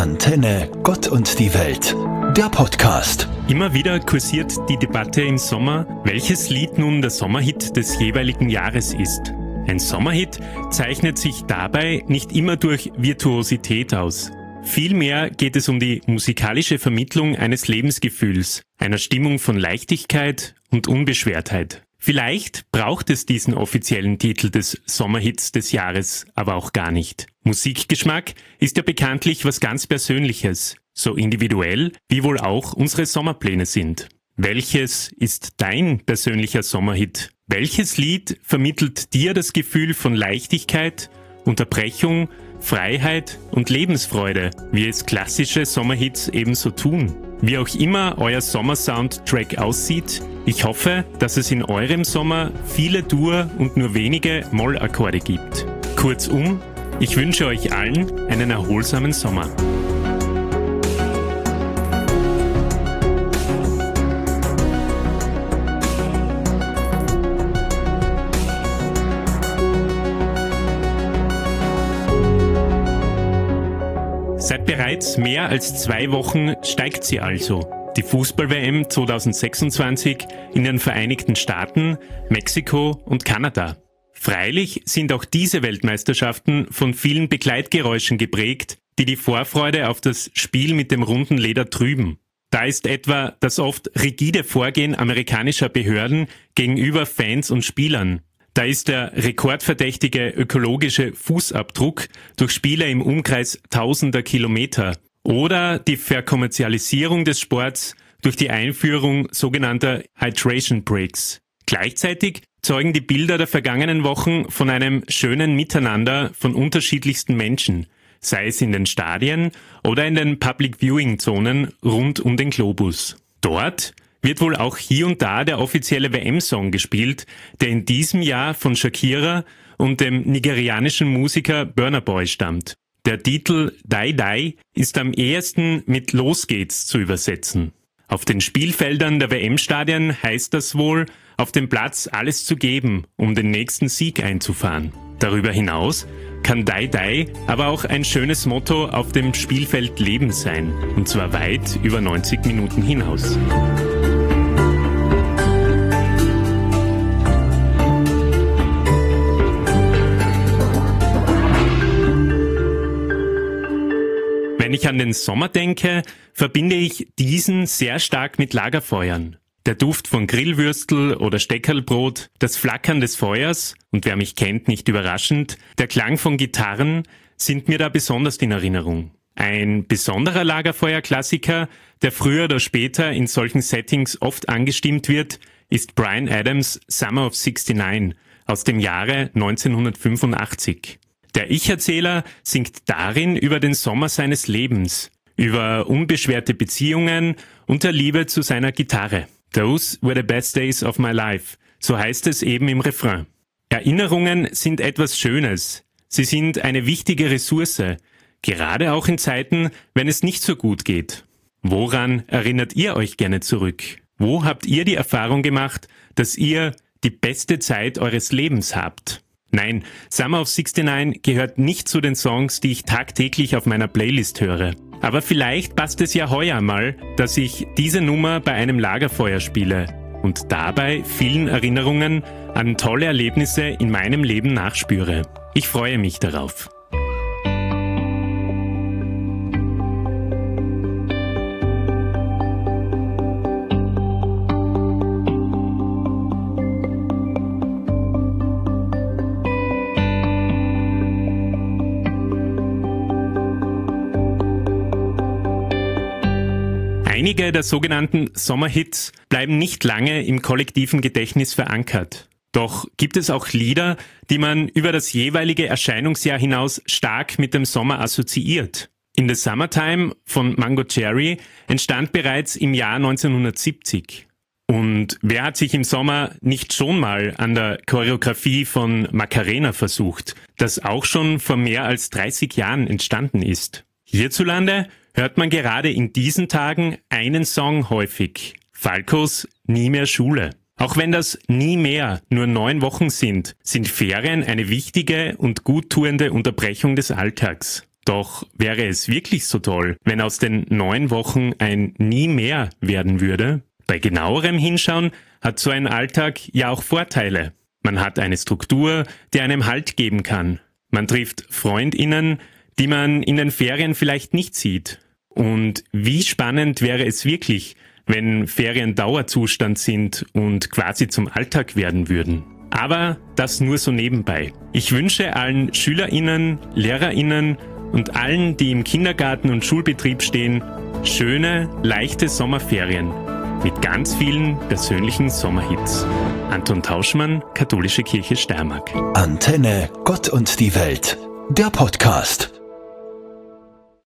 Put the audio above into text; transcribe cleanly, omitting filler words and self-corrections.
Antenne Gott und die Welt, der Podcast. Immer wieder kursiert die Debatte im Sommer, welches Lied nun der Sommerhit des jeweiligen Jahres ist. Ein Sommerhit zeichnet sich dabei nicht immer durch Virtuosität aus. Vielmehr geht es um die musikalische Vermittlung eines Lebensgefühls, einer Stimmung von Leichtigkeit und Unbeschwertheit. Vielleicht braucht es diesen offiziellen Titel des Sommerhits des Jahres aber auch gar nicht. Musikgeschmack ist ja bekanntlich was ganz Persönliches, so individuell wie wohl auch unsere Sommerpläne sind. Welches ist dein persönlicher Sommerhit? Welches Lied vermittelt dir das Gefühl von Leichtigkeit, Unterbrechung, Freiheit und Lebensfreude, wie es klassische Sommerhits ebenso tun? Wie auch immer euer Sommersoundtrack aussieht, ich hoffe, dass es in eurem Sommer viele Dur- und nur wenige Mollakkorde gibt. Kurzum, ich wünsche euch allen einen erholsamen Sommer. Seit bereits mehr als 2 Wochen steigt sie also. Die Fußball-WM 2026 in den Vereinigten Staaten, Mexiko und Kanada. Freilich sind auch diese Weltmeisterschaften von vielen Begleitgeräuschen geprägt, die die Vorfreude auf das Spiel mit dem runden Leder trüben. Da ist etwa das oft rigide Vorgehen amerikanischer Behörden gegenüber Fans und Spielern. Da ist der rekordverdächtige ökologische Fußabdruck durch Spiele im Umkreis tausender Kilometer oder die Verkommerzialisierung des Sports durch die Einführung sogenannter Hydration Breaks. Gleichzeitig zeugen die Bilder der vergangenen Wochen von einem schönen Miteinander von unterschiedlichsten Menschen, sei es in den Stadien oder in den Public Viewing Zonen rund um den Globus. Dort wird wohl auch hier und da der offizielle WM-Song gespielt, der in diesem Jahr von Shakira und dem nigerianischen Musiker Burna Boy stammt. Der Titel Die Die ist am ehesten mit Los geht's zu übersetzen. Auf den Spielfeldern der WM-Stadien heißt das wohl, auf dem Platz alles zu geben, um den nächsten Sieg einzufahren. Darüber hinaus kann Die Die aber auch ein schönes Motto auf dem Spielfeld Leben sein, und zwar weit über 90 Minuten hinaus. Wenn ich an den Sommer denke, verbinde ich diesen sehr stark mit Lagerfeuern. Der Duft von Grillwürstel oder Steckerlbrot, das Flackern des Feuers und wer mich kennt, nicht überraschend, der Klang von Gitarren sind mir da besonders in Erinnerung. Ein besonderer Lagerfeuerklassiker, der früher oder später in solchen Settings oft angestimmt wird, ist Bryan Adams' Summer of '69 aus dem Jahre 1985. Der Ich-Erzähler singt darin über den Sommer seines Lebens, über unbeschwerte Beziehungen und der Liebe zu seiner Gitarre. Those were the best days of my life, so heißt es eben im Refrain. Erinnerungen sind etwas Schönes. Sie sind eine wichtige Ressource, gerade auch in Zeiten, wenn es nicht so gut geht. Woran erinnert ihr euch gerne zurück? Wo habt ihr die Erfahrung gemacht, dass ihr die beste Zeit eures Lebens habt? Nein, Summer of '69 gehört nicht zu den Songs, die ich tagtäglich auf meiner Playlist höre. Aber vielleicht passt es ja heuer mal, dass ich diese Nummer bei einem Lagerfeuer spiele und dabei vielen Erinnerungen an tolle Erlebnisse in meinem Leben nachspüre. Ich freue mich darauf. Einige der sogenannten Sommerhits bleiben nicht lange im kollektiven Gedächtnis verankert. Doch gibt es auch Lieder, die man über das jeweilige Erscheinungsjahr hinaus stark mit dem Sommer assoziiert. In the Summertime von Mango Cherry entstand bereits im Jahr 1970. Und wer hat sich im Sommer nicht schon mal an der Choreografie von Macarena versucht, das auch schon vor mehr als 30 Jahren entstanden ist? Hierzulande hört man gerade in diesen Tagen einen Song häufig: Falcos Nie mehr Schule. Auch wenn das nie mehr nur 9 Wochen sind Ferien eine wichtige und guttuende Unterbrechung des Alltags. Doch wäre es wirklich so toll, wenn aus den 9 Wochen ein nie mehr werden würde? Bei genauerem Hinschauen hat so ein Alltag ja auch Vorteile. Man hat eine Struktur, die einem Halt geben kann. Man trifft FreundInnen, die man in den Ferien vielleicht nicht sieht. Und wie spannend wäre es wirklich, wenn Ferien Dauerzustand sind und quasi zum Alltag werden würden. Aber das nur so nebenbei. Ich wünsche allen SchülerInnen, LehrerInnen und allen, die im Kindergarten und Schulbetrieb stehen, schöne, leichte Sommerferien mit ganz vielen persönlichen Sommerhits. Anton Tauschmann, Katholische Kirche Steiermark. Antenne, Gott und die Welt. Der Podcast.